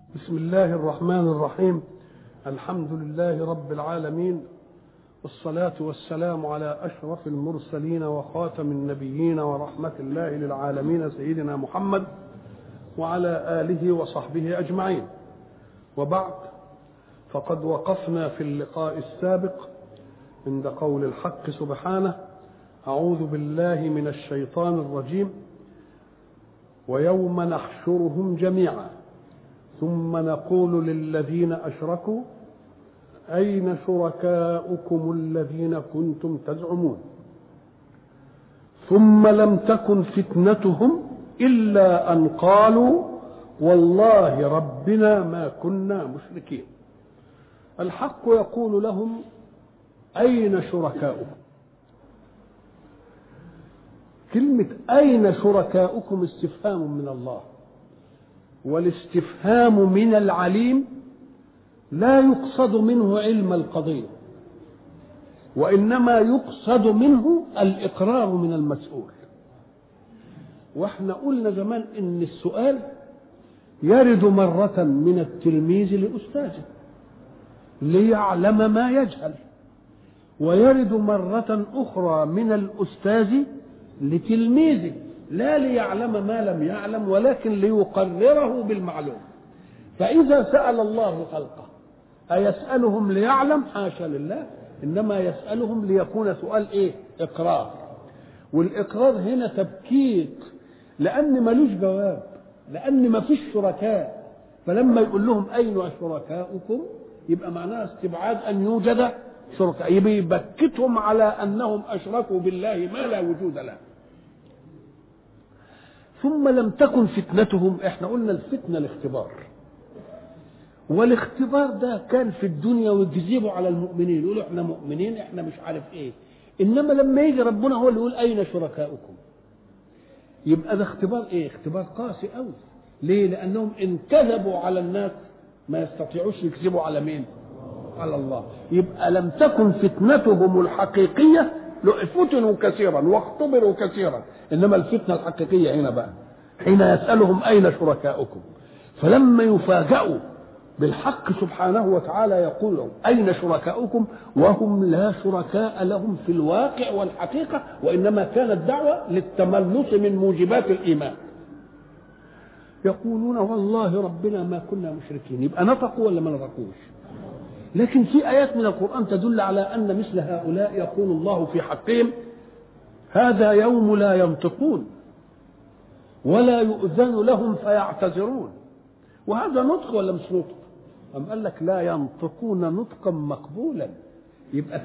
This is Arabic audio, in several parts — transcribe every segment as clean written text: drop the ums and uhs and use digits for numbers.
بسم الله الرحمن الرحيم. الحمد لله رب العالمين، والصلاة والسلام على أشرف المرسلين وخاتم النبيين ورحمة الله للعالمين سيدنا محمد وعلى آله وصحبه أجمعين. وبعد، فقد وقفنا في اللقاء السابق عند قول الحق سبحانه: أعوذ بالله من الشيطان الرجيم: ويوم نحشرهم جميعا ثم نقول للذين أشركوا أين شركاؤكم الذين كنتم تزعمون ثم لم تكن فتنتهم إلا أن قالوا والله ربنا ما كنا مشركين. الحق يقول لهم: أين شركاؤكم؟ كلمة أين شركاؤكم استفهام من الله، والاستفهام من العليم لا يقصد منه علم القضية، وإنما يقصد منه الإقرار من المسؤول. واحنا قلنا زمان إن السؤال يرد مرة من التلميذ لأستاذه ليعلم ما يجهل، ويرد مرة أخرى من الأستاذ لتلميذه لا ليعلم ما لم يعلم ولكن ليقرره بالمعلوم. فإذا سأل الله خلقه أيسألهم ليعلم؟ حاشا لله، إنما يسألهم ليكون سؤال إيه؟ إقرار. والإقرار هنا تبكيت، لأن ملوش جواب، لأن ما فيش شركاء. فلما يقول لهم أين شركاؤكم يبقى معناها استبعاد أن يوجد شركاء، يبقى يبكتهم على أنهم أشركوا بالله ما لا وجود له. ثم لم تكن فتنتهم، احنا قلنا الفتنة الاختبار، والاختبار ده كان في الدنيا ويكذبوا على المؤمنين، يقولوا احنا مؤمنين، احنا مش عارف ايه. انما لما يجي ربنا هو اللي يقول اين شركاؤكم، يبقى ده اختبار ايه؟ اختبار قاسي قوي. ليه؟ لانهم ان كذبوا على الناس ما يستطيعوش يكذبوا على مين؟ على الله. يبقى لم تكن فتنتهم الحقيقية، فتنوا كثيرا واختبروا كثيرا، انما الفتنه الحقيقيه هنا بقى حين يسالهم اين شركاؤكم. فلما يفاجئوا بالحق سبحانه وتعالى يقول لهم اين شركاؤكم وهم لا شركاء لهم في الواقع والحقيقه، وانما كانت دعوه للتملص من موجبات الايمان. يقولون والله ربنا ما كنا مشركين. يبقى نطقوا ولا ما نطقوش؟ لكن في آيات من القرآن تدل على أن مثل هؤلاء يقول الله في حقهم: هذا يوم لا ينطقون ولا يؤذن لهم فيعتذرون. وهذا نطق ولا مش نطق؟ أم قال لك لا ينطقون نطقا مقبولا. يبقى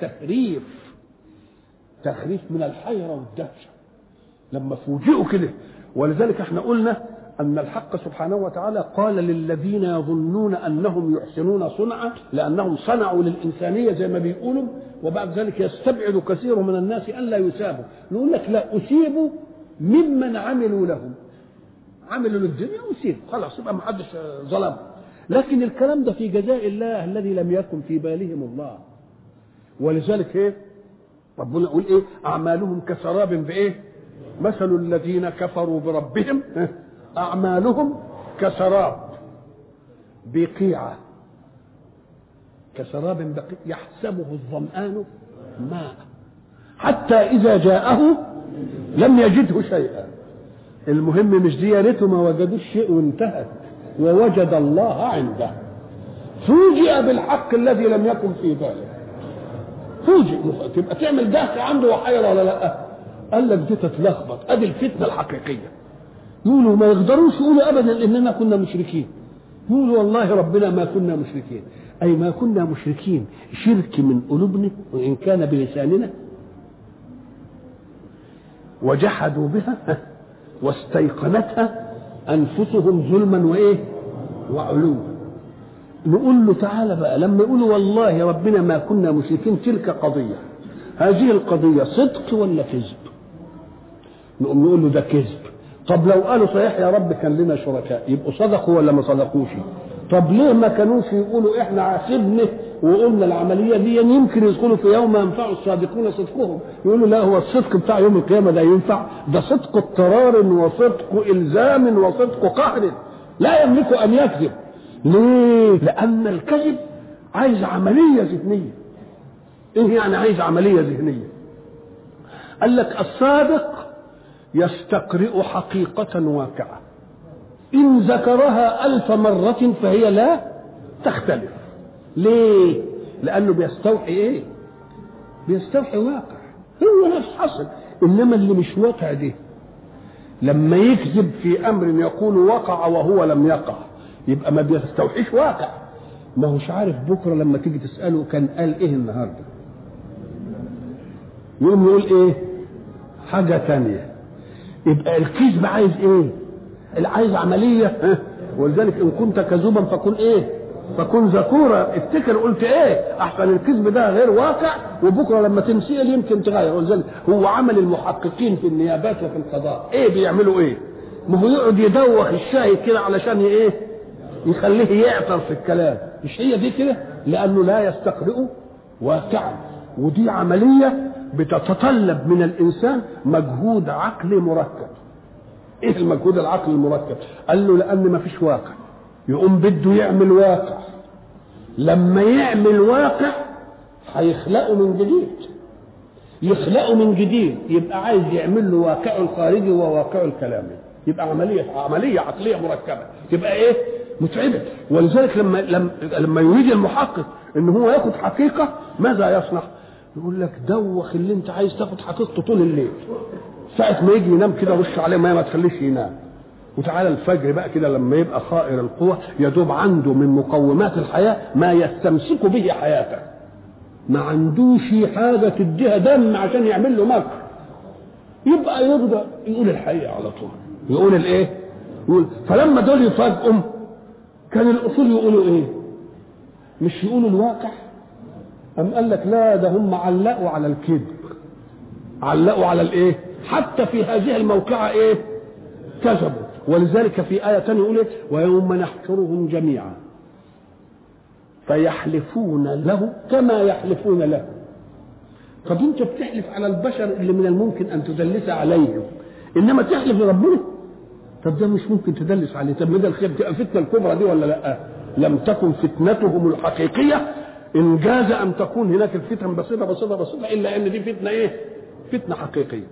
تخريف من الحيرة والدهشة لما فوجئوا كده. ولذلك احنا قلنا أن الحق سبحانه وتعالى قال للذين يظنون أنهم يحسنون صنعا، لأنهم صنعوا للإنسانية زي ما بيقولوا، وبعد ذلك يستبعد كثير من الناس أن لا يسابوا. نقول لك لا، أسيبوا ممن عملوا لهم، عملوا للدنيا وسيب خلاص، يبقى ما حدش ظلم. لكن الكلام ده في جزاء الله الذي لم يكن في بالهم الله. ولذلك ايه ربنا يقول ايه؟ أعمالهم كسراب بإيه؟ مثل الذين كفروا بربهم أعمالهم كسراب بقيعة، كسراب بقيع يحسبه الظمآن ماء حتى إذا جاءه لم يجده شيئا. المهم مش دي، يا ريته ما وجدوش شيء وانتهت، ووجد الله عنده. فوجئ بالحق الذي لم يكن في باله، فوجئ. تبقى تعمل دهشة عنده وحيرة ولا لا؟ قال لك دي تتلخبط. ادي الفتنة الحقيقية. يقولوا ما يقدروش يقولوا ابدا اننا كنا مشركين، يقولوا والله ربنا ما كنا مشركين، اي ما كنا مشركين شرك من قلوبنا وان كان بلساننا، وجحدوا بها واستيقنتها انفسهم ظلما وايه وعلوا. نقول له تعالى بقى، لما يقولوا والله ربنا ما كنا مشركين، تلك قضية، هذه القضية صدق ولا كذب؟ نقول له ده كذب. طب لو قالوا صحيح يا رب كان لنا شركاء، يبقوا صدقوا ولا ما صدقوش؟ طب ليه ما كانوش يقولوا احنا عاتبنا وقلنا العمليه دي يمكن يدخلوا في يوم ينفع الصادقون صدقهم؟ يقولوا لا، هو الصدق بتاع يوم القيامه ده ينفع؟ ده صدق اضطرار وصدق الزام وصدق قهر، لا يملك ان يكذب. ليه؟ لأن الكذب عايز عملية ذهنية. إيه يعني عايز عملية ذهنية؟ قال لك الصادق يستقرئ حقيقة واقعة، إن ذكرها 1000 مرة فهي لا تختلف. ليه؟ لأنه بيستوحي إيه؟ بيستوحي واقع، هو نفس حصل. إنما اللي مش واقع ده لما يكذب في أمر يقول وقع وهو لم يقع، يبقى ما بيستوحيش واقع. ما هوش عارف بكرة لما تيجي تسأله كان قال إيه النهاردة، يقول إيه؟ حاجة تانية. يبقى الكذب عايز إيه؟ عايز عملية. ولذلك إن كنت كذوبا فكن إيه؟ فكن ذكورا. افتكر قلت إيه؟ أحسن الكذب ده غير واقع، وبكرة لما تنسئل يمكن تغير. ولذلك هو عمل المحققين في النيابات وفي القضاء إيه بيعملوا إيه؟ ما هو يقعد يدوخ الشاهد كده علشان إيه؟ يخليه يعثر في الكلام. مش هي دي كده؟ لأنه لا يستقرئ واقعا، ودي عملية بتتطلب من الإنسان مجهود عقلي مركب. ايه المجهود العقلي المركب؟ قال له لان ما فيش واقع، يقوم بده يعمل واقع. لما يعمل واقع هيخلقه من جديد، يخلقه من جديد، يبقى عايز يعمل له واقع الخارجي وواقع الكلامي. يبقى عمليه عقليه مركبه، تبقى ايه؟ متعبه. ولذلك لما يريد المحقق ان هو ياخد حقيقه ماذا يصنع؟ يقول لك دوخ اللي انت عايز تاخد حقيقته طول الليل، ساعة ما يجي ينام كده رش عليه ما تخليش ينام، وتعالى الفجر بقى كده لما يبقى خائر القوة يدوب عنده من مقومات الحياة ما يستمسك به حياته، ما عندوش حاجة تديها دم عشان يعمل له مكر، يبقى يرضى يقول الحقيقة على طول، يقول الايه؟ يقول. فلما دول يفاجئهم كان الأصول يقولوا ايه؟ مش يقولوا الواقع. أم قال لك لا، ده هم علقوا على الكذب، علقوا على الايه؟ حتى في هذه الموقعة ايه؟ كذبوا. ولذلك في آية ثانية يقول ويوم نحشرهم جميعا فيحلفون له كما يحلفون له. طب انت بتحلف على البشر اللي من الممكن ان تدلس عليهم، انما تحلف لربنا؟ طب ده مش ممكن تدلس عليه. طب ده الخير تبقى فتنة الكبرى دي ولا لا؟ لم تكن فتنتهم الحقيقية ان جاز ان تكون هناك الفتن بسيطة بسيطة بسيطة، الا ان دي فتنة ايه؟ فتنة حقيقية.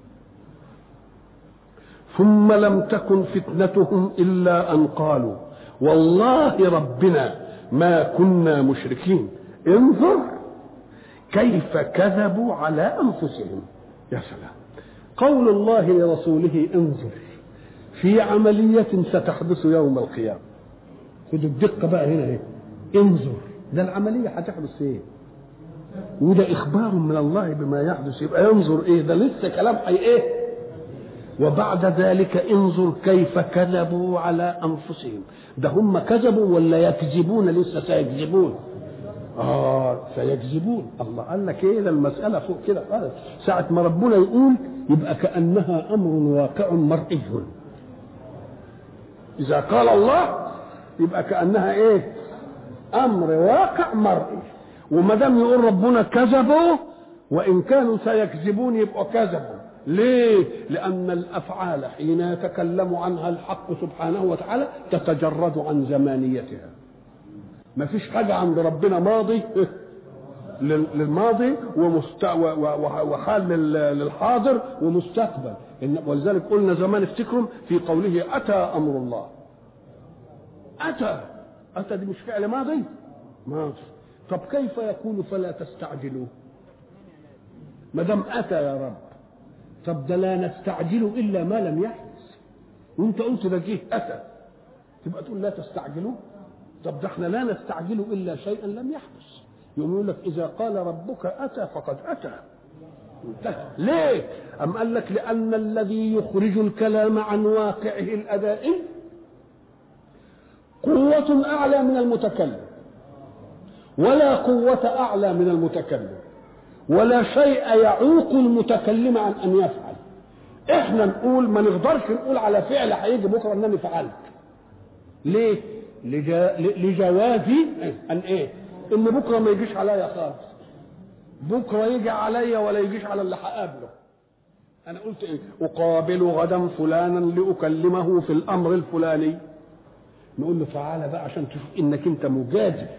ثم لم تكن فتنتهم إلا أن قالوا والله ربنا ما كنا مشركين، انظر كيف كذبوا على أنفسهم. يا سلام، قول الله لرسوله انظر في عملية ستحدث يوم القيامة. خدوا الدقة بقى هنا ايه؟ انظر، ده العملية هتحدث ايه؟ وده إخبار من الله بما يحدث، يبقى ينظر ايه؟ ده لسه كلام ايه؟ وبعد ذلك انظر كيف كذبوا على أنفسهم. ده هم كذبوا ولا يكذبون؟ لسه سيكذبون. سيكذبون. الله قال لك ايه؟ ده المسألة فوق كده خالص. ساعة ما ربنا يقول يبقى كأنها أمر واقع مرئي. إذا قال الله يبقى كأنها ايه؟ أمر واقع مرئي. وما دام يقول ربنا كذبوا وإن كانوا سيكذبون يبقوا كذبوا. ليه؟ لأن الأفعال حين يتكلم عنها الحق سبحانه وتعالى تتجرد عن زمانيتها. ما فيش حاجة عند ربنا ماضي للماضي وحال للحاضر ومستقبل. ولذلك قلنا زمان افتكروا في قوله أتى أمر الله. أتى دي مش فعل ماضي؟ طب كيف يكون فلا تستعجلوا؟ ما دام أتى يا رب، طب ده لا نستعجل إلا ما لم يحدث، وانت قلت ده جه أتى، تبقى تقول لا تستعجلوا. طب ده احنا لا نستعجل إلا شيئا لم يحدث. يقوم يقول لك إذا قال ربك أتى فقد أتى، انتهى. ليه؟ أم قال لك لأن الذي يخرج الكلام عن واقعه الأدائي قوة أعلى من المتكلم، ولا قوة أعلى من المتكلم، ولا شيء يعوق المتكلم عن أن يفعل. احنا نقول ما نقدرش نقول على فعل هيجي بكره انني فعلت. ليه؟ لجوازي ان ايه؟ ان بكره ما يجيش عليا خالص، بكره يجي عليا ولا يجيش على اللي هقابله. انا قلت ايه؟ اقابل غدا فلانا لاكلمه في الامر الفلاني، نقول له تعالى بقى عشان تشوف انك انت مجازف.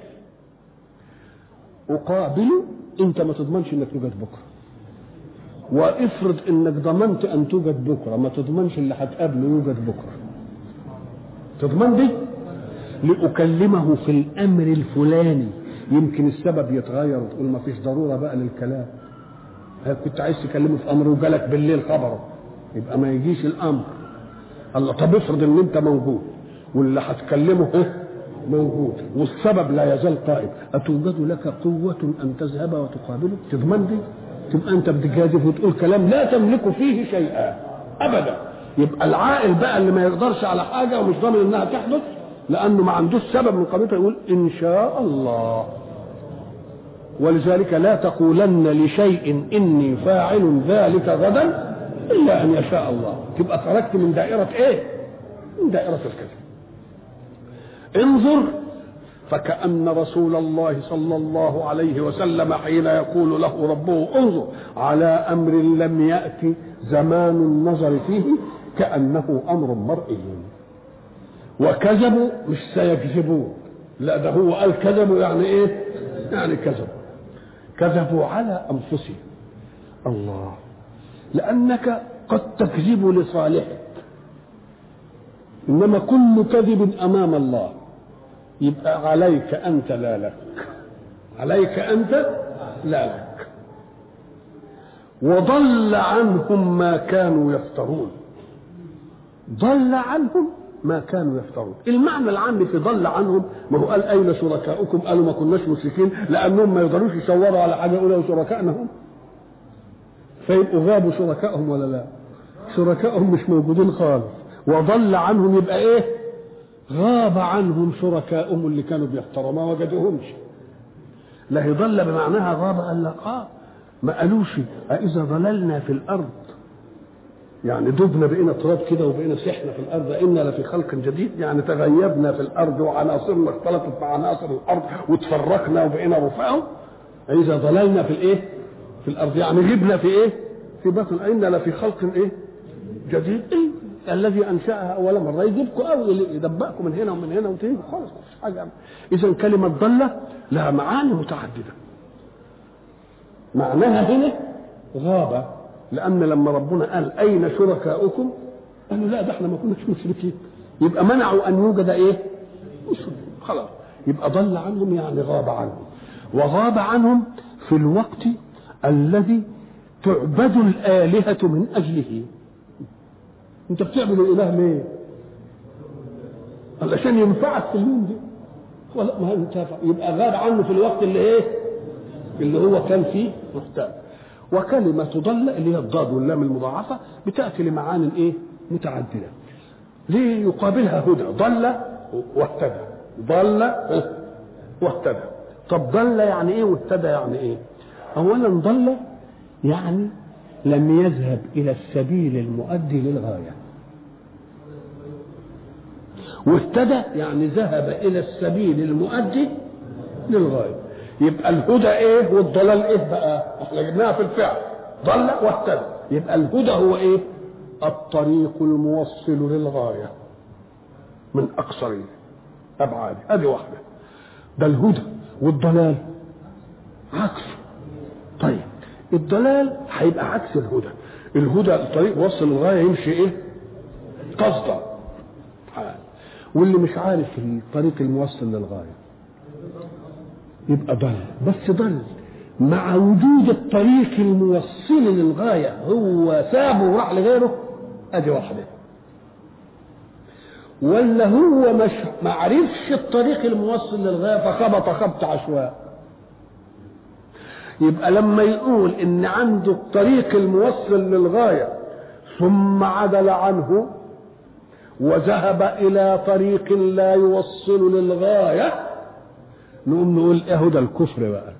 اقابله، انت ما تضمنش انك توجد بكره، وافرض انك ضمنت ان توجد بكره، ما تضمنش اللي هتقابله يوجد بكره. تضمن دي؟ لأكلمه في الامر الفلاني، يمكن السبب يتغير وتقول ما فيش ضروره بقى للكلام. كنت عايز تكلمه في امر وجالك بالليل خبره، يبقى ما يجيش الامر. الله، طب افرض ان انت موجود واللي هتكلمه موجود والسبب لا يزال قائم، اتوجد لك قوه ان تذهب وتقابله؟ تضمن دي؟ تبقى انت بتجازف وتقول كلام لا تملك فيه شيئا ابدا. يبقى العاقل بقى اللي ما يقدرش على حاجه ومش ضامن انها تحدث لانه ما عندوش سبب من قبيلته يقول ان شاء الله. ولذلك لا تقولن لشيء اني فاعل ذلك غدا الا ان يشاء الله. تبقى خرجت من دائره ايه؟ من دائره الكذب. انظر، فكأن رسول الله صلى الله عليه وسلم حين يقول له ربه انظر على امر لم يأتي زمان النظر فيه كأنه امر مرئي. وكذبوا مش سيكذبون، لا ده هو قال كذبوا يعني ايه؟ يعني كذبوا على انفسهم. الله، لانك قد تكذب لصالحك، انما كل كذب امام الله يبقى عليك انت لا لك، عليك انت لا لك. وضل عنهم ما كانوا يفترون. ضل عنهم ما كانوا يفترون. المعنى العام في ضل عنهم، ما هو قال اين شركاؤكم؟ قالوا ما كناش مشركين، لانهم ما يقدروش يشوروا على حاجه يقولوا شركائنا هم، فيبقوا غابوا شركائهم ولا لا؟ شركائهم مش موجودين خالص. وضل عنهم يبقى ايه؟ غاب عنهم شركائهم اللي كانوا بيفتروا، ما وجدوهمش. لا هي ضل بمعناها غاب، قال لك ما قالوش أإذا ضللنا في الأرض، يعني دبنا بقينا تراب كده وبقينا سحنا في الأرض إنا لفي خلق جديد، يعني تغيبنا في الأرض وعناصرنا اختلطت مع عناصر الأرض وتفرقنا وبقينا رفاهم. إذا ضللنا في الإيه؟ في الأرض، يعني غبنا في إيه؟ في بطن إنا لفي خلق إيه؟ جديد. إيه؟ الذي أنشأها أول مرة يجيبكم أو يدبقكم من هنا ومن هنا وتيجوا خالص مفيش حاجة. إذا كلمة ضلة لها معاني متعددة. معناها هنا غابة، لأن لما ربنا قال أين شركاؤكم؟ قالوا لا ده احنا ما كناش مشركين، يبقى منعوا أن يوجد إيه؟ مشركين. خلاص يبقى ضل عنهم يعني غاب عنهم. وغاب عنهم في الوقت الذي تعبد الآلهة من أجله. أنت بتعبد الإله ليه؟ علشان ينفعك في اليوم دي. ولا ما ينتفع، يبقى غاب عنه في الوقت اللي إيه؟ اللي هو كان فيه محتاج. وكلمة ضل اللي هي الضاد واللام المضاعفة بتأتي لمعان إيه؟ متعددة. ليه يقابلها هدى؟ ضل واهتدى. ضل واهتدى. طب ضل يعني إيه واهتدى يعني إيه؟ أولا ضل يعني لم يذهب إلى السبيل المؤدي للغاية. واهتدى يعني ذهب إلى السبيل المؤدي للغاية. يبقى الهدى ايه والضلال ايه بقى؟ احنا جبناها في الفعل ضل واهتدى. يبقى الهدى هو ايه؟ الطريق الموصل للغايه من اقصر ابعاد. ادي واحده، ده الهدى. والضلال عكسه. طيب الضلال هيبقى عكس الهدى. الهدى الطريق وصل للغايه يمشي ايه؟ قصدا. واللي مش عارف الطريق الموصل للغايه يبقى ضل. بس ضل مع وجود الطريق الموصل للغايه، هو سابه وراح لغيره. ادي واحده. ولا هو مش ما عرفش الطريق الموصل للغايه فخبط خبط عشواء. يبقى لما يقول ان عنده الطريق الموصل للغايه ثم عدل عنه وذهب الى طريق لا يوصل للغايه، نقوم نقول ايه هدى الكفر بقى.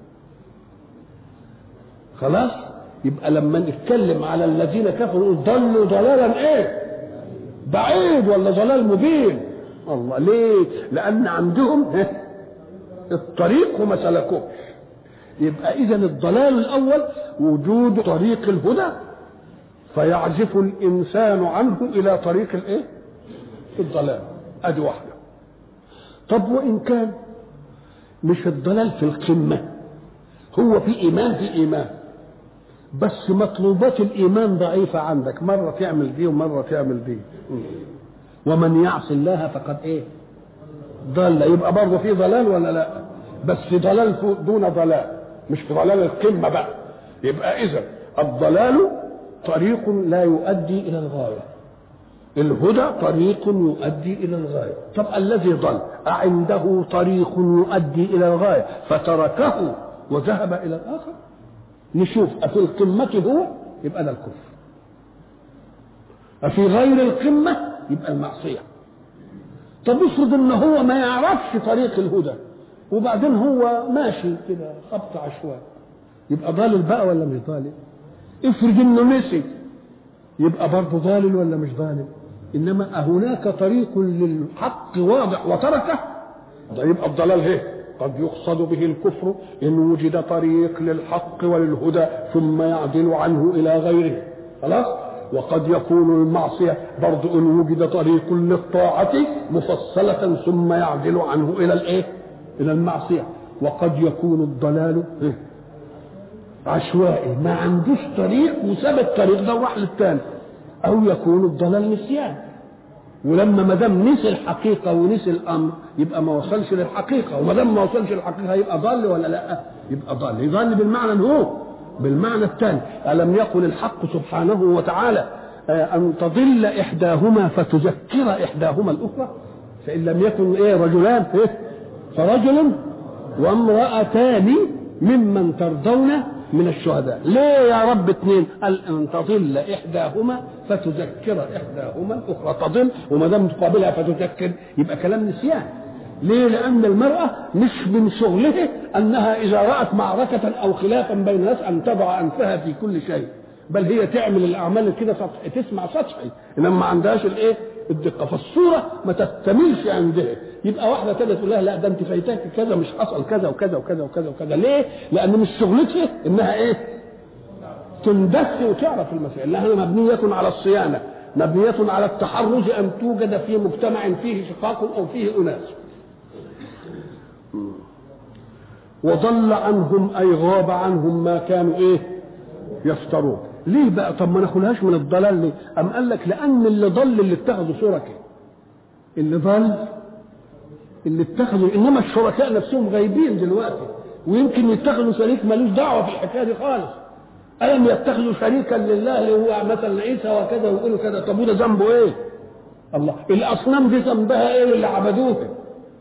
خلاص. يبقى لما نتكلم على الذين كفروا ضلوا ضلالا ايه؟ بعيد ولا ضلال مبين؟ الله. ليه؟ لان عندهم الطريق وما سلكوش. يبقى اذا الضلال الاول وجود طريق الهدى فيعزف الانسان عنه الى طريق الايه؟ الضلال. ادي واحده. طب وإن كان مش الضلال في القمة، هو في إيمان بس مطلوبات الإيمان ضعيفة عندك، مرة تعمل دي ومرة تعمل دي. ومن يعص الله فقد إيه؟ ضل. يبقى برضه في ضلال ولا لا؟ بس في ضلال دون ضلال، مش في ضلال القمة بقى. يبقى إذن الضلال طريق لا يؤدي إلى الغاية، الهدى طريق يؤدي إلى الغاية. طب الذي ضل أعنده طريق يؤدي إلى الغاية فتركه وذهب إلى الآخر؟ نشوف أفي القمة هو يبقى ده الكفر، أفي غير القمة يبقى المعصية. طب افرض إن هو ما يعرفش طريق الهدى وبعدين هو ماشي كده خبط عشوائي، يبقى ضالل بقى ولا مش ضالل؟ افرض إنه نسي، يبقى برضه ضالل ولا مش ضالل؟ إنما هناك طريق للحق واضح وتركه، ده يبقى الضلال هي قد يقصد به الكفر إن وجد طريق للحق وللهدى ثم يعدل عنه إلى غيره، خلاص. وقد يكون المعصية برضه إن وجد طريق للطاعة مفصلة ثم يعدل عنه إلى الإيه؟ إلى المعصية. وقد يكون الضلال عشوائي، ما عندوش طريق وساب الطريق ده وراح للتاني. أو يكون الضلال نسيان، ولما ما دام نسي الحقيقة ونسي الأمر يبقى ما وصلش للحقيقة، وما دام ما وصلش للحقيقة يبقى ضال ولا لا؟ يبقى ضال. يضل بالمعنى هو بالمعنى الثاني. ألم يقل الحق سبحانه وتعالى أن تضل إحداهما فتذكر إحداهما الأخرى؟ فإن لم يكن رجلان فرجل وامرأتان ممن ترضون من الشهداء. ليه يا رب اثنين؟ قال ان تضل احداهما فتذكر احداهما الاخرى. تضل وما دام تقابلها فتذكر يبقى كلام نسيان. ليه؟ لان المراه مش من شغلها انها اذا رات معركه او خلافا بين الناس ان تضع انفها في كل شيء، بل هي تعمل الاعمال كده سطحي، تسمع سطحي، انما ما عندهاش الدقه، فالصوره ما تكتملش عندها. يبقى واحده تانية تقول لها لا ده انت فايتاك كذا، مش حصل كذا وكذا وكذا وكذا وكذا. ليه؟ لان مش شغلتها انها تندس وتعرف المسائل، لانها مبنيه على الصيانه، مبنيه على التحرز ان توجد في مجتمع فيه شقاق او فيه اناس. وضل عنهم اي غاب عنهم ما كانوا يفترون. ليه بقى؟ طب ما ناخدهاش من الضلال ليه؟ أم قال لك لأن اللي ضل اللي اتخذوا شركاء، اللي ضل اللي اتخذوا، إنما الشركاء نفسهم غايبين دلوقتي، ويمكن يتخذوا شريك مالوش دعوة في الحكاية دي خالص. ألم يتخذوا شريكا لله اللي هو مثلا عيسى وكذا ويقولوا كذا؟ طب وده ذنبه إيه؟ الله. الأصنام دي ذنبها إيه اللي عبدوها؟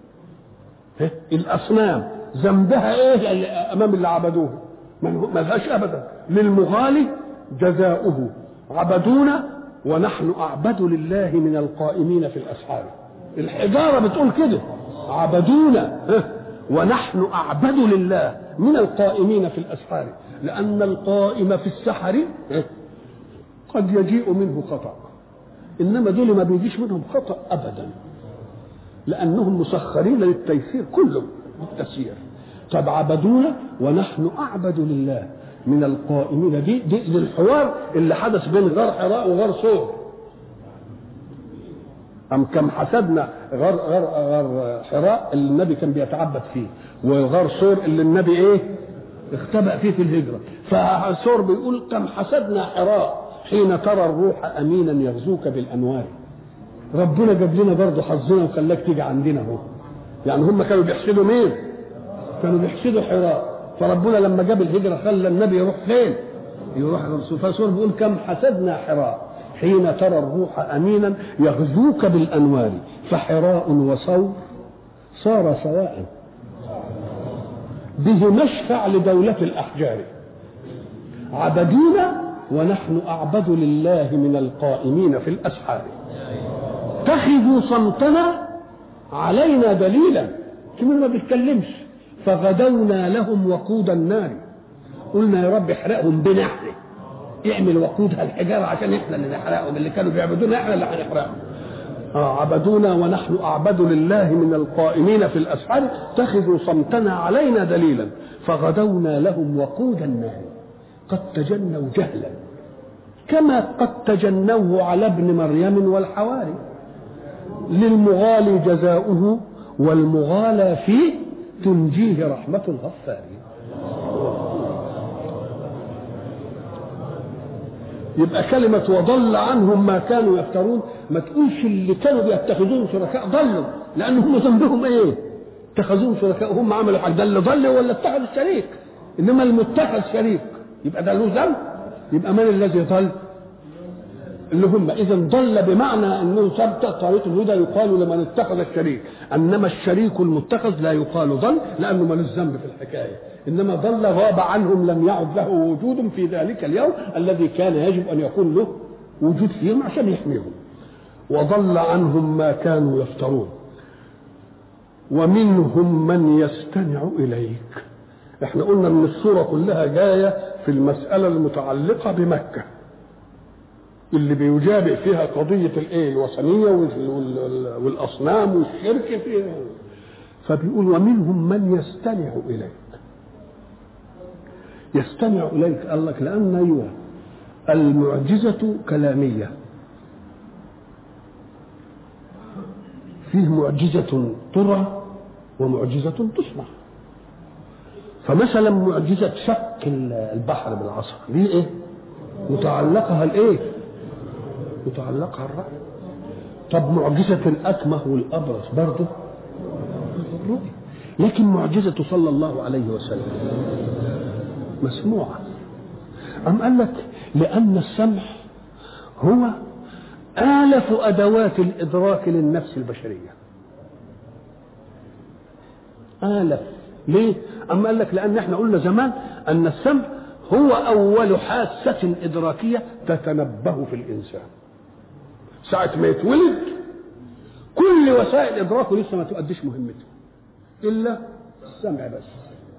الأصنام ذنبها إيه أمام اللي عبدوها؟ ما لهاش أبدا. للمغالي جزاؤه عبدونا ونحن أعبد لله من القائمين في الأسحار. الحجارة بتقول كده، عبدونا ونحن أعبد لله من القائمين في الأسحار، لأن القائم في السحر قد يجيء منه خطأ، إنما دول ما بيجيش منهم خطأ أبدا، لأنهم مسخرين للتيسير كله بالتسيير. طب عبدونا ونحن أعبد لله من القائمين. دي الحوار اللي حدث بين غار حراء وغار صور. أم كم حسبنا غار حراء اللي النبي كان بيتعبد فيه، وغار صور اللي النبي اختبأ فيه في الهجرة. فصور بيقول كم حسبنا حراء حين ترى الروح أمينا يغزوك بالأنوار. ربنا جاب لنا برضه حظنا وخلاك تيجي عندنا اهو. يعني هم كانوا بيحسدوا مين؟ كانوا بيحسدوا حراء. فربنا لما جاب الهجرة خلى النبي يروح فين؟ يروح الرسول. فالرسول بيقول كم حسدنا حراء حين ترى الروح أمينا يغزوك بالأنوار، فحراء وصور صار سواء به مشفع لدولة الأحجار. عبدونا ونحن أعبد لله من القائمين في الأسحار. اتخذوا صمتنا علينا دليلا، كمان ما بيتكلمش. فغدونا لهم وقود النار، قلنا يا رب احرقهم بنا احنا، اعمل وقودها الحجاره عشان احنا اللي نحرقهم، اللي كانوا بيعبدونا احنا اللي هنحرقهم. عبدونا ونحن اعبد لله من القائمين في الاسحار، اتخذوا صمتنا علينا دليلا. فغدونا لهم وقود النار قد تجنوا جهلا كما قد تجنوه على ابن مريم والحواري. للمغالي جزاؤه والمغالى فيه تنجيه رحمة الغفار. يبقى كلمة وضل عنهم ما كانوا يفترون ما تقولش اللي كانوا بيتخذون شركاء ضلوا، لأن هم ذنبهم ايه؟ اتخذون شركاء، هم عملوا حاجة، ده اللي ضل ولا اتخذ الشريك. إنما المتخذ شريك يبقى ده له ذنب، يبقى من الذي ضل؟ اللي هم. إذا ضل بمعنى أنه ثبت طريق الهدى يقال لمن اتخذ الشريك، أنما الشريك المتخذ لا يقال ضل لأنه ملوش ذنب في الحكاية. إنما ضل غاب عنهم، لم يعد له وجود في ذلك اليوم الذي كان يجب أن يكون له وجود فيهم عشان يحميهم. وضل عنهم ما كانوا يفترون. ومنهم من يستمع إليك. احنا قلنا ان السورة كلها جاية في المسألة المتعلقة بمكة اللي بيجابئ فيها قضية الايه الوثنية والأصنام والشرك فيها. فبيقول ومنهم من يستمع إليك. يستمع إليك قال لك لأن أيوة المعجزة كلامية، فيه معجزة ترى ومعجزة تسمع. فمثلا معجزة شق البحر بالعصا دي ايه؟ متعلقها الايه؟ متعلقها الرأي. طب معجزة الأكمه والأبرص برضه الرؤية. لكن معجزة صلى الله عليه وسلم مسموعة. أم قال لك لأن السمع هو آلف أدوات الإدراك للنفس البشرية. آلف. ليه؟ أما قال لك لأن احنا قلنا زمان أن السمع هو أول حاسة إدراكية تتنبه في الإنسان. ساعة ما يتولد كل وسائل إدراكه لسه ما تؤديش مهمته إلا السمع بس.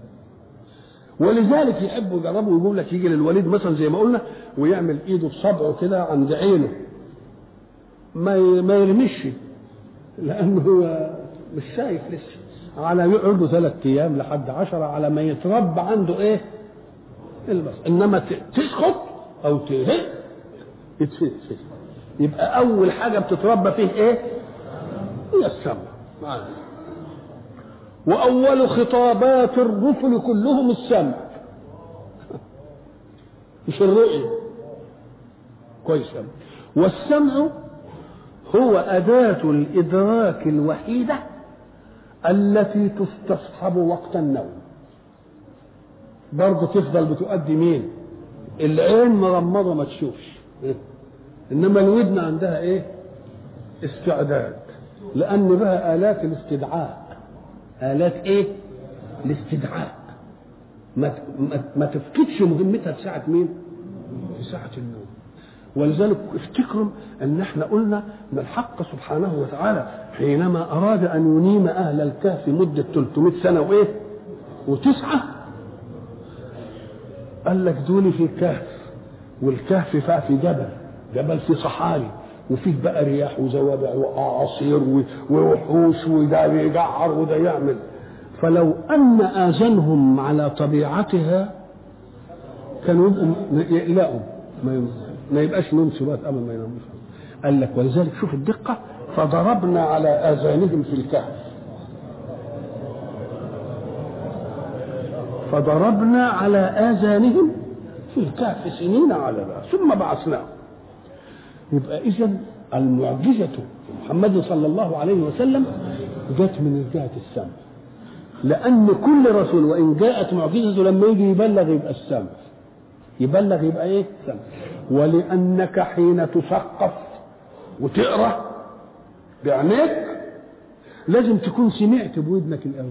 ولذلك يحبوا يجربوا ويقول لك يجي للوليد مثلا زي ما قلنا ويعمل إيده بصبعه كده عند عينه ما يرمش لأنه هو مش شايف لسه، على يقعد 3 أيام لحد 10 على ما يتربى عنده ايه البصر. انما تسخط او تهد يتفلت. يبقى اول حاجه بتتربى فيه ايه؟ هي السمع. واول خطابات الرسل كلهم السمع مش الرؤيه. كويس. والسمع هو اداه الادراك الوحيده التي تستصحب وقت النوم. برضه تفضل بتؤدي مين؟ العين مغمضه ما تشوفش، انما الودن عندها ايه؟ استعداد، لان بها الات الاستدعاء. الات ايه؟ الاستدعاء. ما تفقدش مهمتها في ساعه مين؟ في ساعه النوم. ولذلك افتكروا ان احنا قلنا ان الحق سبحانه وتعالى حينما اراد ان ينيم اهل الكهف مده 300 سنه وايه؟ و9 قال لك دول في كهف، والكهف في جبل في صحاري، وفيه بقى رياح وزوابع واعاصير ووحوش، وده يجعر وده يعمل. فلو ان اذانهم على طبيعتها كانوا يقلقوا ما يبقاش نوم سبات ابدا ما يناموش. قال لك ولذلك شوف الدقه فضربنا على اذانهم في الكهف، فضربنا على اذانهم في الكهف سنين عددا ثم بعثناهم. يبقى اذا المعجزه محمد صلى الله عليه وسلم جت من جهه السمع، لان كل رسول وان جاءت معجزته لما يجي يبلغ يبقى السمع، يبلغ يبقى ايه؟ سمع. ولانك حين تثقف وتقرا بعينيك لازم تكون سمعت بودنك الاول،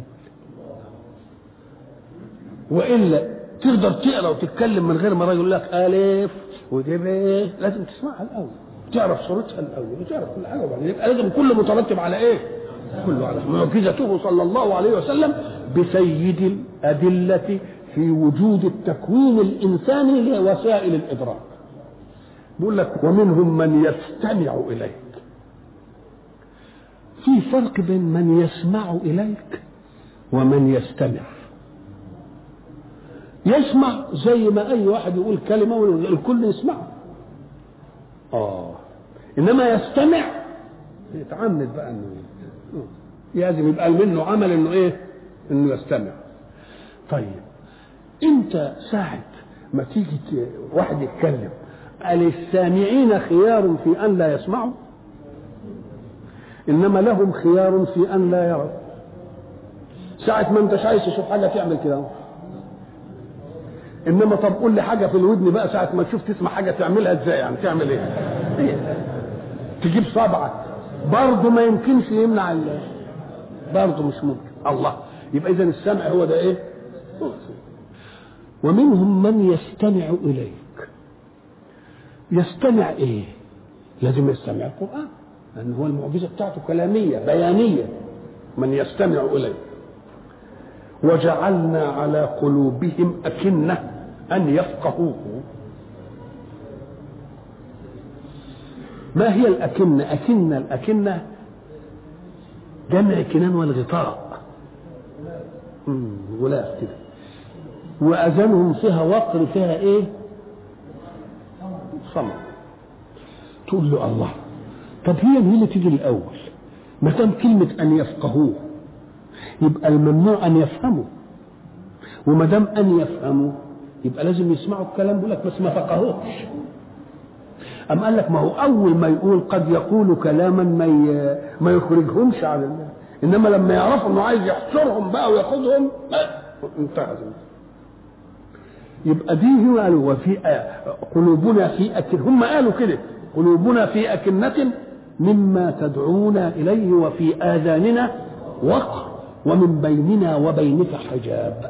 والا تقدر تقرا وتتكلم من غير ما يقول لك الف ودي ب، لازم تسمعها الاول، تعرف صورتها الاول وتعرف كل حاجه، وبعدين يبقى لازم كله مترتب على ايه؟ كله على معجزته صلى الله عليه وسلم بسيد الادله في وجود التكوين الانساني لوسائل الادراك. بيقول لك ومنهم من يستمع اليك. في فرق بين من يسمع اليك ومن يستمع. يسمع زي ما اي واحد يقول كلمه والكل يسمعها، انما يستمع يتعمد بقى انه لازم يبقى منه عمل انه ايه؟ انه يستمع. طيب انت ساعة ما تيجي واحد يتكلم، قال السامعين خيار في ان لا يسمعوا، انما لهم خيار في ان لا يروا. ساعة ما انتش عايز تشوف حاجة تعمل كده، انما طب قول لي حاجة في الودن بقى ساعة ما تشوف تسمع حاجة تعملها ازاي؟ يعني تعمل ايه؟ تجيب صبعك برضه ما يمكنش يمنع برضه مش ممكن. الله، يبقى اذا السمع هو ده ايه؟ ومنهم من يستمع اليك. يستمع ايه؟ لازم يستمع القرآن، لأن هو المعجزة بتاعته كلامية بيانية. من يستمع اليك. وجعلنا على قلوبهم أكنة أن يفقهوه. ما هي الأكنة؟ الأكنة جمع كنان والغطاء، غلاف كده، وأذانهم فيها وقر، فيها إيه؟ صمت. تقول له الله، طب هي اللي تيجي الأول؟ ما دام كلمة أن يفقهوه يبقى الممنوع أن يفهموا، وما دام أن يفهموا يبقى لازم يسمعوا الكلام. بيقول لك بس ما فقهوش. أم قال لك ما هو أول ما يقول قد يقول كلاما ما يخرجهمش عن الله، إنما لما يعرفوا إنه عايز يحصرهم بقى وياخدهم انتهى. يبقى دي هو قالوا وفي قلوبنا في أكن، هم قالوا كده قلوبنا في أكنة مما تدعونا إليه وفي آذاننا وقر ومن بيننا وبينك حجاب.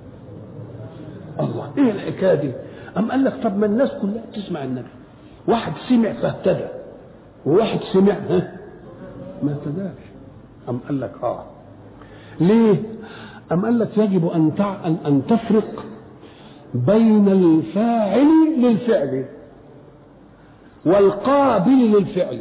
الله، ايه الحكايه دي؟ أم قال لك طب ما الناس كلها تسمع النبي، واحد سمع فاهتدى وواحد سمع ما اهتداش. أم قال لك ليه؟ أم قال لك يجب أن تفرق بين الفاعل للفعل والقابل للفعل.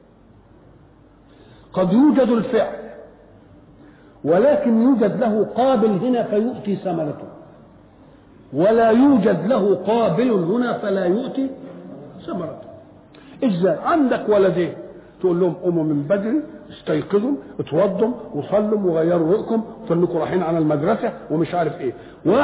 قد يوجد الفعل ولكن يوجد له قابل هنا فيؤتي ثمرته، ولا يوجد له قابل هنا فلا يؤتي ثمرته. ازاي؟ عندك ولدين تقول لهم قوموا من بدري، استيقظوا، اتوضوا وصلوا وغيروا رؤكم فانكم رايحين على المدرسه ومش عارف ايه.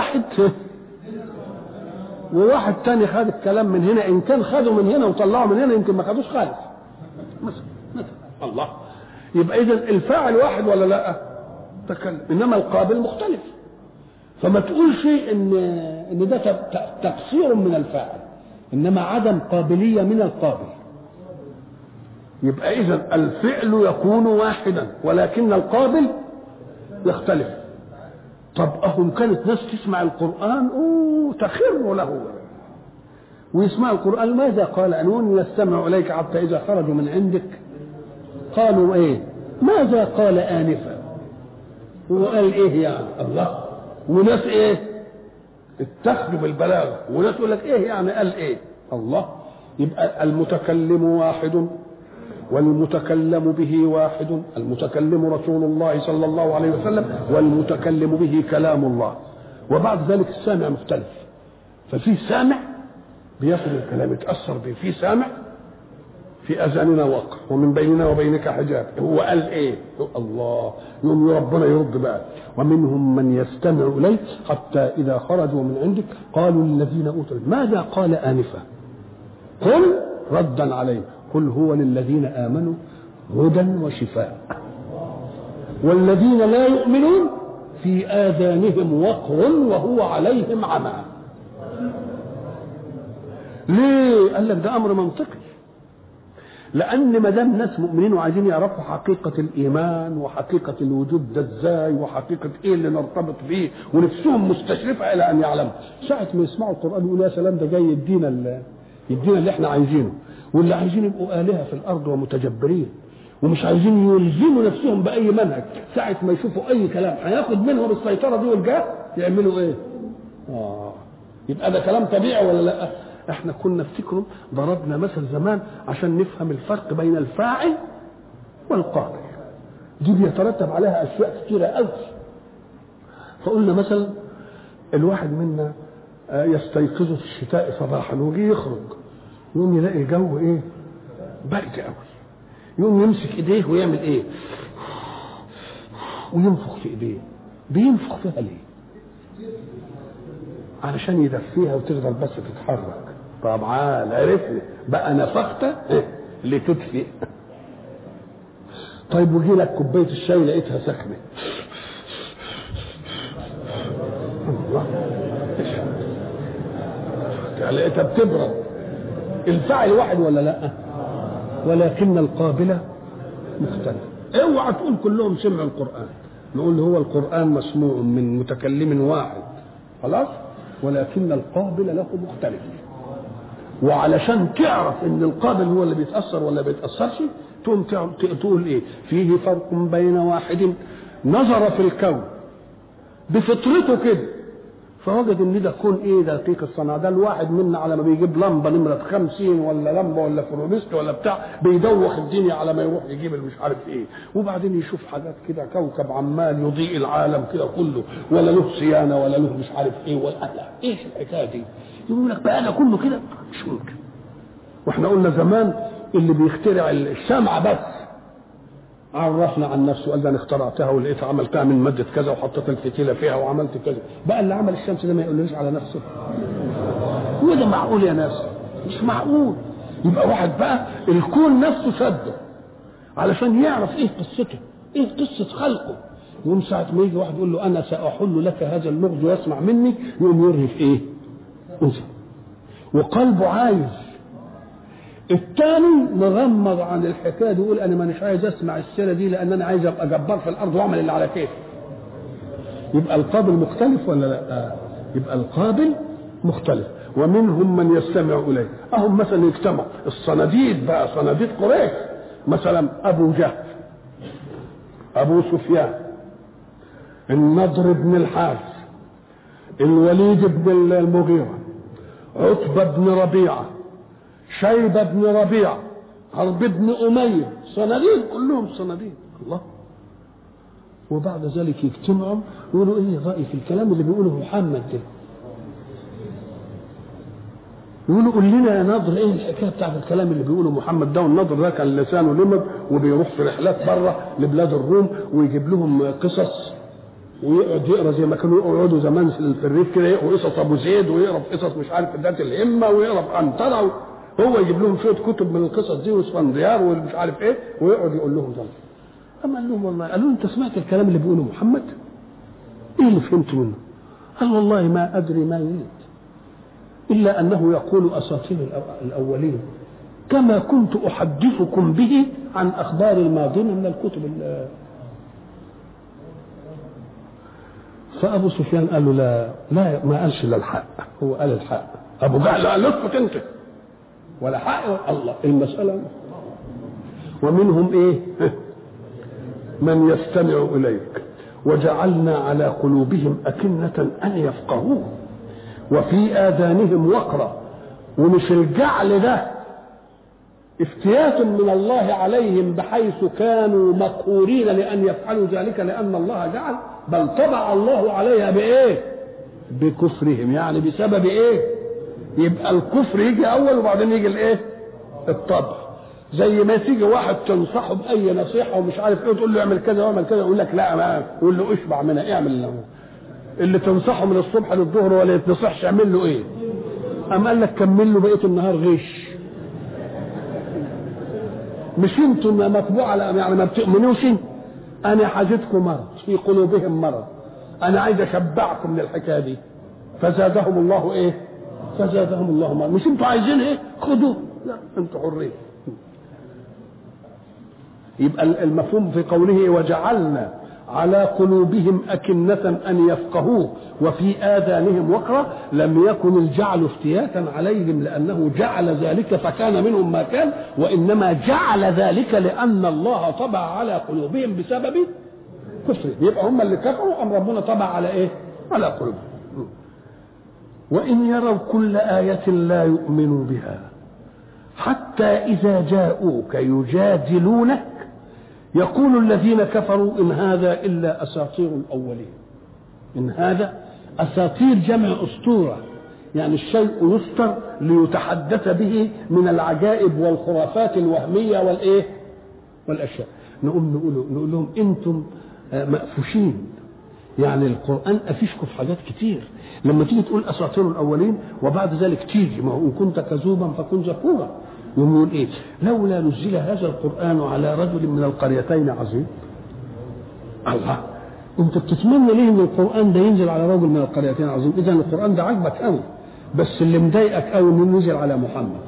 وواحد تاني خد الكلام من هنا، ان كان خدوا من هنا وطلعوا من هنا يمكن ما خدوش خالص مثلا. الله، يبقى اذا الفاعل واحد ولا لا؟ تكلم، انما القابل مختلف. فما تقولش ان ده تقصير من الفاعل، انما عدم قابليه من القابل. يبقى اذا الفعل يكون واحدا ولكن القابل يختلف. طب اهم كانت ناس تسمع القران تخر له ويسمع القران. ماذا قال؟ انون يستمع اليك حتى اذا خرجوا من عندك قالوا ايه؟ ماذا قال آنفا؟ وقال ايه يعني؟ الله. وناس ايه؟ اتخذوا بالبلاغه، وناس يقول لك ايه يعني قال ايه؟ الله. يبقى المتكلم واحد والمتكلم به واحد. المتكلم رسول الله صلى الله عليه وسلم والمتكلم به كلام الله. وبعد ذلك السامع مختلف، ففي سامع بياخذ الكلام يتأثر به، في سامع في أذاننا وقر ومن بيننا وبينك حجاب. هو قال ايه؟ الله. يوم ربنا يرد بقى ومنهم من يستمع إليك حتى إذا خرجوا من عندك قالوا للذين أوتوا ماذا قال آنفا؟ قل ردا عليه قل هو للذين آمنوا هدى وشفاء والذين لا يؤمنون في آذانهم وقر وهو عليهم عمى. ليه؟ قال لك ده أمر منطقي، لأن ما دام ناس مؤمنين وعايزين يعرفوا حقيقة الإيمان وحقيقة الوجود ده إزاي وحقيقة إيه اللي نرتبط بيه ونفسهم مستشرفة إلى أن يعلموا، ساعة ما يسمعوا القرآن يقولوا يا سلام ده جاي يدينا اللي إحنا عايزينه، واللي عايزين يبقوا آلهة في الأرض ومتجبرين ومش عايزين يلزموا نفسهم بأي منهج. ساعة ما يشوفوا أي كلام هياخد منهم السيطرة دي والجاه يعملوا إيه؟ يبقى ده كلام طبيعي ولا لأ؟ احنا كنا افتكروا ضربنا مثل زمان عشان نفهم الفرق بين الفاعل والقابل. دي بيترتب عليها اشياء كثيره قوي. فقلنا مثلا الواحد منا يستيقظ في الشتاء صباحا ويجي يخرج يقوم يلاقي الجو ايه؟ برد قوي. يقوم يمسك ايديه ويعمل ايه؟ وينفخ في ايديه. بينفخ فيها ليه؟ علشان يدفيها وتقدر بس تتحرك. طبعا عرفني بقى نفخت لتدفئ. طيب وجي لك كوبايه الشاي لقيتها سخنه، الله لقيتها بتبرد. الفاعل واحد ولا لا؟ ولكن القابل مختلف. اوعى تقول كلهم سمعوا القرآن، نقول هو القرآن مسموع من متكلم واحد خلاص، ولكن القابل له مختلف. وعلشان تعرف ان القابل هو اللي بيتأثر ولا بيتأثرش تقول ايه؟ فيه فرق بين واحد نظر في الكون بفطرته كده فوجد ان ده كون ايه دقيق الصنع. ده الواحد منا على ما بيجيب لمبه نمره 50 ولا لمبه ولا فلوريست ولا بتاع بيدوخ الدنيا على ما يروح يجيب مش عارف ايه، وبعدين يشوف حاجات كده كوكب عمال يضيء العالم كده كله ولا له صيانه ولا له مش عارف ايه ولا ايه الحكايه دي. يقول لك بقى انا كله كده مش ممكن. واحنا قلنا زمان اللي بيخترع الشمعه بس عرفنا عن نفسه قال ده انا اخترعتها ولقيتها عملتها من ماده كذا وحطيت الفتيله فيها وعملت كذا. بقى اللي عمل الشمس ده ما يقولوش على نفسه؟ وده معقول يا ناس؟ مش معقول. يبقى واحد بقى الكون نفسه شده علشان يعرف ايه قصته، ايه قصه خلقه. يوم ساعه ما يجي واحد يقول له انا ساحل لك هذا اللغز ويسمع مني، يقوم يرهف ايه؟ انثى وقلبه عايز. الثاني مغمض عن الحكايه دي يقول انا مانيش عايز اسمع السيره دي لان انا عايز ابقى جبار في الارض واعمل اللي على كيفي. يبقى القابل مختلف ولا لا؟ يبقى القابل مختلف. ومنهم من يستمع اليه. اهم مثلا يجتمع الصناديد بقى، صناديد قريش مثلا ابو جهل، ابو سفيان، النضر بن الحارث، الوليد بن المغيره، عتبه بن ربيعه، شيبة بن ربيعة، حرب بن أمية، صناديد كلهم صناديد. الله. وبعد ذلك يجتمعوا يقولوا ايه رأيك في الكلام اللي بيقوله محمد ده؟ يقولوا قول لنا يا ناظر ايه الحكايه بتاعت الكلام اللي بيقوله محمد ده. والناظر ده كان لسانه لمد وبيروح في رحلات بره لبلاد الروم ويجيب لهم قصص ويقعد يقرا زي ما كانوا يقعدوا زمان في الريف كده، يقروا قصص ابو زيد ويقرا قصص مش عارف ذات الهمه ويقرا عنترة. هو يجيب لهم شويه كتب من القصص دي واسفنديار ومش عارف ايه ويقعد يقول لهم ده. اما قال لهم والله، قالوا انت سمعت الكلام اللي بيقوله محمد؟ ايه اللي فهمت منه؟ قال والله ما ادري ما يريد الا انه يقول اساطير الاولين كما كنت احدثكم به عن اخبار الماضين من الكتب. فابو سفيان قال له لا ما قالش الا الحق، هو قال الحق. ابو جهل قال له اسكت انت ولا حق الله المسألة. ومنهم ايه؟ من يستمع اليك وجعلنا على قلوبهم أكنة أن يفقهوه وفي آذانهم وقرا. ومش الجعل ده افتيات من الله عليهم بحيث كانوا مقهورين لأن يفعلوا ذلك لأن الله جعل، بل طبع الله عليها بإيه؟ بكفرهم. يعني بسبب ايه؟ يبقى الكفر يجي اول وبعدين يجي الايه؟ الطبع. زي ما تيجي واحد تنصحه باي نصيحه ومش عارف ايه تقول له اعمل كذا واعمل كذا يقول لك لا، ما يقول له اشبع منها اعمل له. اللي تنصحه من الصبح للظهر ولا يتنصحش اعمل له ايه؟ قام قال لك كمل له بقيه النهار غش. مش انتم مطبوع على يعني ما بتؤمنوش؟ انا حاجتكم مرض في قلوبهم مرض، انا عايز اشبعكم من الحكايه دي فزادهم الله ايه؟ فزادهم الله مرض. مش انتوا عايزين ايه؟ خدوه. لا انتوا حرين. يبقى المفهوم في قوله وجعلنا على قلوبهم أكنة أن يفقهوه وفي آذانهم وقرا، لم يكن الجعل افتياتا عليهم لأنه جعل ذلك فكان منهم ما كان، وإنما جعل ذلك لأن الله طبع على قلوبهم بسبب كفرهم. يبقى هم اللي كفروا أم ربنا طبع على إيه؟ على قلوبهم. وإن يروا كل آية لا يؤمنوا بها حتى إذا جاءوك يجادلونك يقول الذين كفروا إن هذا إلا أساطير الأولين. إن هذا أساطير جمع أسطورة، يعني الشيء يسطر ليتحدث به من العجائب والخرافات الوهمية والإيه والأشياء. نقول لهم أنتم مقفوشين. يعني القرآن أفشكوا في حاجات كتير. لما تيجي تقول أساطير الأولين وبعد ذلك تيجي ما هو إن كنت كذوبا فكن ذكورا، يقول إيه؟ لولا نزل هذا القرآن على رجل من القريتين عظيم. الله، أنت بتتمنى ليه إن القرآن ده ينزل على رجل من القريتين عظيم؟ إذا القرآن ده عجبك قوي، بس اللي مضايقك قوي إنه نزل على محمد.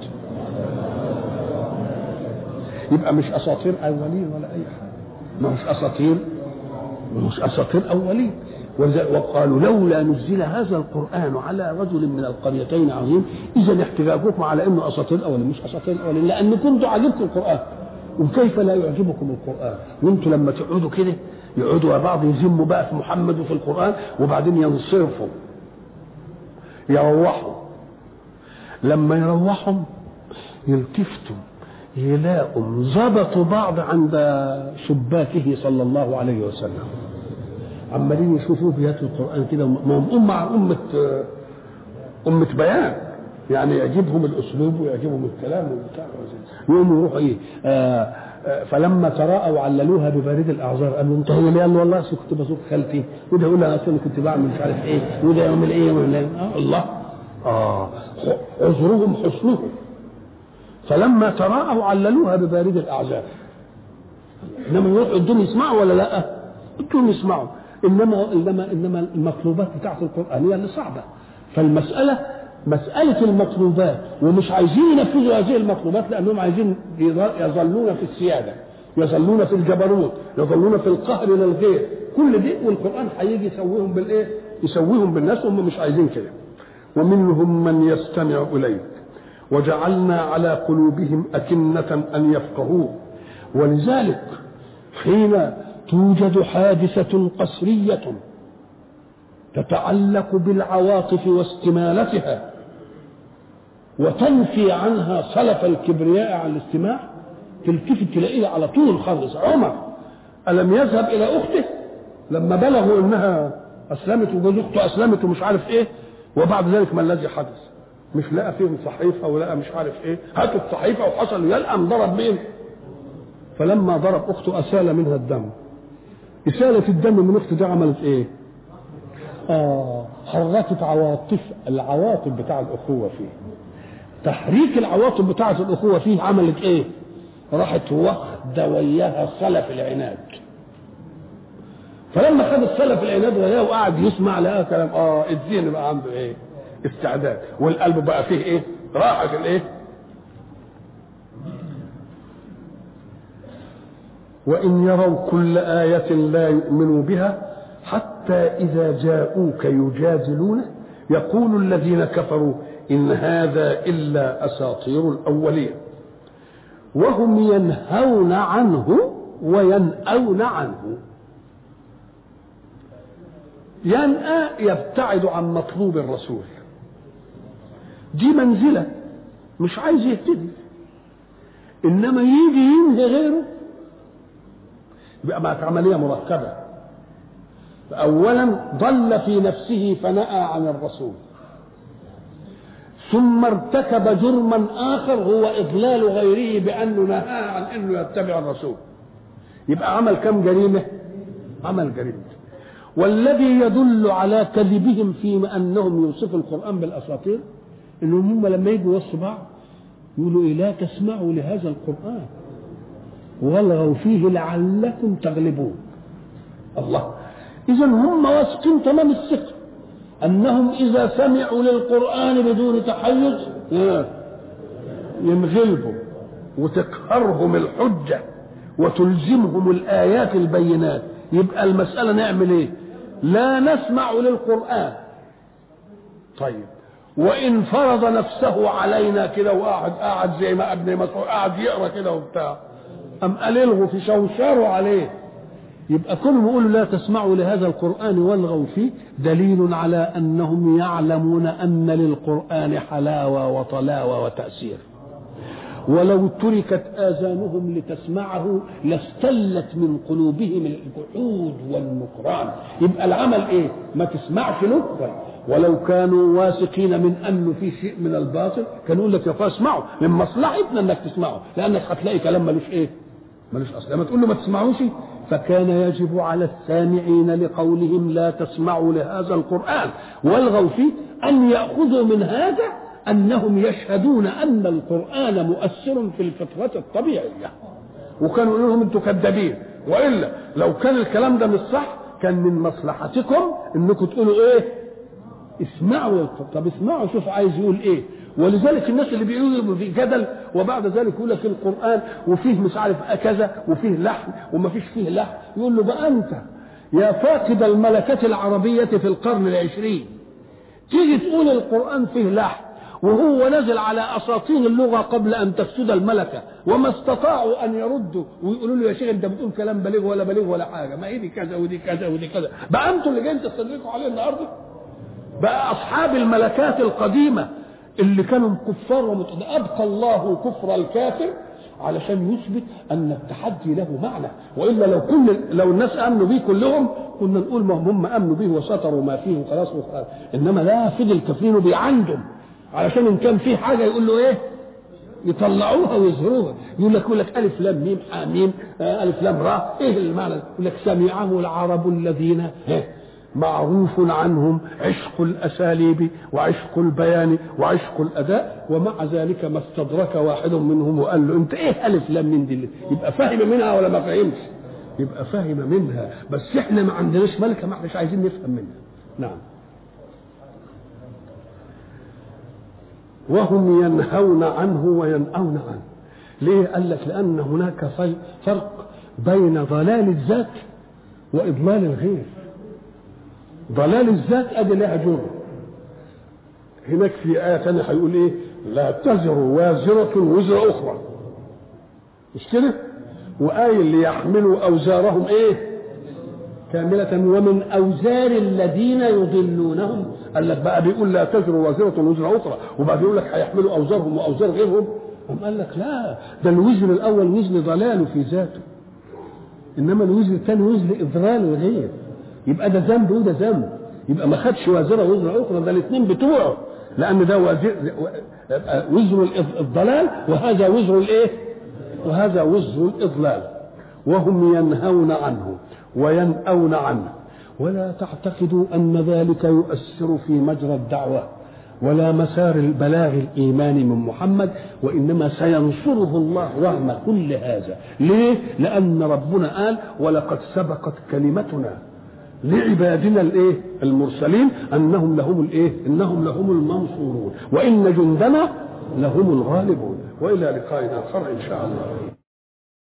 يبقى مش أساطير أولين ولا أي حاجة، ما مش أساطير أولين. وقالوا لولا نزل هذا القرآن على رجل من القريتين عظيم. إذا احتجاجكم على إنه أساطير أولين، مش أساطير أولين، لأن كنتوا عجبكم القرآن. وكيف لا يعجبكم القرآن وانتوا لما تقعدوا كده يقعدوا بعض يذموا بقى في محمد وفي القرآن، وبعدين ينصرفوا يروحوا. لما يروحوا يلتفتوا يلاقوا ضبطوا بعض عند شباكه صلى الله عليه وسلم، عمالين يشوفوا بيات القرآن كده. أمة بيان، يعني يعجبهم الأسلوب ويعجبهم الكلام والبتاع. يقوموا يروحوا إيه؟ فلما تراءوا عللوها ببارد الأعذار. قالوا أنت هو اللي قال والله كنت بزور خالتي، وده يقول أنا أصلا كنت بعمل مش عارف إيه، وده يعمل إيه الله. عذرهم حسنهم. فلما تراءوا عللوها ببارد الأعذار. إنما يروحوا الدنيا يسمعوا ولا لا؟ الدنيا يسمعوا. إنما المطلوبات بتاعت القرآن هي اللي صعبة. فالمسألة مسألة المطلوبات، ومش عايزين ينفذوا هذه المطلوبات لأنهم عايزين يظلون في السيادة، يظلون في الجبروت، يظلون في القهر للغير. كل دي والقرآن هيجي يسويهم بالإيه؟ يسويهم بالناس، وهم مش عايزين كده. ومنهم من يستمع إليك وجعلنا على قلوبهم أكنة أن يفقهوه. ولذلك حين توجد حادثة قسرية تتعلق بالعواطف واستمالتها وتنفي عنها صلف الكبرياء عن الاستماع، تلتفت تلاقيه على طول خالص. عمر ألم يذهب إلى أخته لما بلغوا إنها أسلمت وجوز أخته أسلمت ومش عارف إيه، وبعد ذلك ما الذي حدث؟ مش لقى فيهم صحيفة ولقى مش عارف إيه، هاتوا الصحيفة وحصل يلقم ضرب مين؟ فلما ضرب أخته أسال منها الدم. إسالة الدم من أخته دي عملت إيه؟ حركت العواطف بتاع الأخوة فيه. تحريك العواطف بتاعة الأخوة فيه عملت إيه؟ راحت واخدة وياها صلف العناد. فلما خد الصلف العناد وياه وقعد يسمع لها كلام الدين بقى عنده إيه؟ استعداد، والقلب بقى فيه إيه؟ راحة الإيه؟ وإن يروا كل آية لا يؤمنوا بها حتى إذا جاءوك يجادلون يقول الذين كفروا إن هذا إلا أساطير الأولين وهم ينهون عنه وينأون عنه. ينأى يبتعد عن مطلوب الرسول، دي منزلة مش عايز يهتدي، إنما يجي ينهي غيره يبقى معك عملية مركبة. أولا ضل في نفسه فنأى عن الرسول، ثم ارتكب جرما آخر هو إضلال غيره بأنه نهى عن أنه يتبع الرسول. يبقى عمل كم جريمة؟ عمل جريمة. والذي يدل على كذبهم في أنهم يوصفوا القرآن بالأساطير إنهم هم لما يجوا يوصوا بعض يقولوا لا تسمعوا لهذا القرآن والغوا فيه لعلكم تغلبون. الله، إذن هم واثقين تمام الثقة أنهم إذا سمعوا للقرآن بدون تحيز ينغلبوا وتقهرهم الحجة وتلزمهم الآيات البينات. يبقى المسألة نعمل إيه؟ لا نسمع للقرآن. طيب وإن فرض نفسه علينا كده وقعد زي ما ابن مسعود قاعد يقرأ كده وبتاع أم ألغوا في شوشروا عليه، يبقى كلهم يقولوا لا تسمعوا لهذا القرآن والغوا فيه دليل على أنهم يعلمون أن للقرآن حلاوة وطلاوة وتأثير. ولو تركت آذانهم لتسمعه لاستلت من قلوبهم الجحود والنكران. يبقى العمل إيه؟ ما تسمعش له. ولو كانوا واثقين من أنه في شيء من الباطل كانوا يقول لك يا أخويا اسمعوا، من مصلحتنا أنك تسمعوا، لأنك هتلاقي كلام ملوش إيه؟ ملوش أصل. لما تقول له ما تسمعوش فكان يجب على السامعين لقولهم لا تسمعوا لهذا القرآن والغوا فيه أن يأخذوا من هذا أنهم يشهدون أن القرآن مؤثر في الفطرة الطبيعية، وكانوا يقولوا لهم أنتم كذابين، وإلا لو كان الكلام ده مش صح كان من مصلحتكم أنكم تقولوا إيه؟ اسمعوا. طب اسمعوا شوف عايز يقول إيه. ولذلك الناس اللي بيقولوا في جدل وبعد ذلك يقول لك القرآن وفيه مش عارف كذا وفيه لحن وما فيش فيه لحن، يقول له بقى أنت يا فاقد الملكة العربية في القرن العشرين تيجي تقول القرآن فيه لحن وهو نزل على أساطين اللغة قبل أن تفسد الملكة، وما استطاعوا أن يردوا ويقولوا له يا شيخ أنت بتقول كلام بليغ ولا بليغ ولا حاجة، ما هي دي كذا ودي كذا ودي كذا. بقى أنتوا اللي جايين تستدركوا عليه النهارده؟ بقى أصحاب الملكات القديمة اللي كانوا كفار أبقى الله كفر الكافر علشان يثبت أن التحدي له معنى، وإلا لو الناس آمنوا به كلهم كنا نقول ما هم آمنوا به وسطروا ما فيه وخلاص. إنما لا، فضل كافرين بيعندهم علشان إن كان فيه حاجة يقول له إيه؟ يطلعوها ويظهروها. يقول لك ألف لام ميم حاميم ألف لام راء، إيه المعنى؟ يقول لك سمعه العرب الذين معروف عنهم عشق الأساليب وعشق البيان وعشق الأداء، ومع ذلك ما استدرك واحد منهم وقال له أنت إيه ألف لام من دي؟ يبقى فاهم منها ولا ما فهمش؟ يبقى فاهم منها، بس إحنا ما عندناش ملكة، ما إحناش عايزين نفهم منها. نعم. وهم ينهون عنه وينأون عنه. ليه؟ قال لك لأن هناك فرق بين ضلال الذات وإضلال الغير. ضلال الذات ادي لها جرم. هناك في آية ثانية هيقول ايه؟ لا تزر وازرة وزر أخرى، مش كده؟ وآية اللي يحملوا أوزارهم ايه؟ كاملة ومن أوزار الذين يضلونهم. قال لك بقى بيقول لا تزر وازرة وزر أخرى، وبعد يقول لك هيحملوا أوزارهم وأوزار غيرهم. قال لك لا، ده الوزر الأول وزر ضلاله في ذاته، إنما الوزر الثاني وزر إضلال الغير. يبقى ده ذنب وده ذنب، يبقى ما خدش وازره وزر اخرى، ده الاثنين بتوعه، لان ده وزر الضلال وهذا وزر الايه؟ وهذا وزر الاضلال. وهم ينهون عنه وينأون عنه. ولا تعتقدوا ان ذلك يؤثر في مجرى الدعوه ولا مسار البلاغ الايماني من محمد، وانما سينصره الله رغم كل هذا. ليه؟ لان ربنا قال ولقد سبقت كلمتنا لعبادنا الايه؟ المرسلين انهم لهم الايه؟ انهم لهم المنصورون وان جندنا لهم الغالبون. والى لقاء اخر ان شاء الله.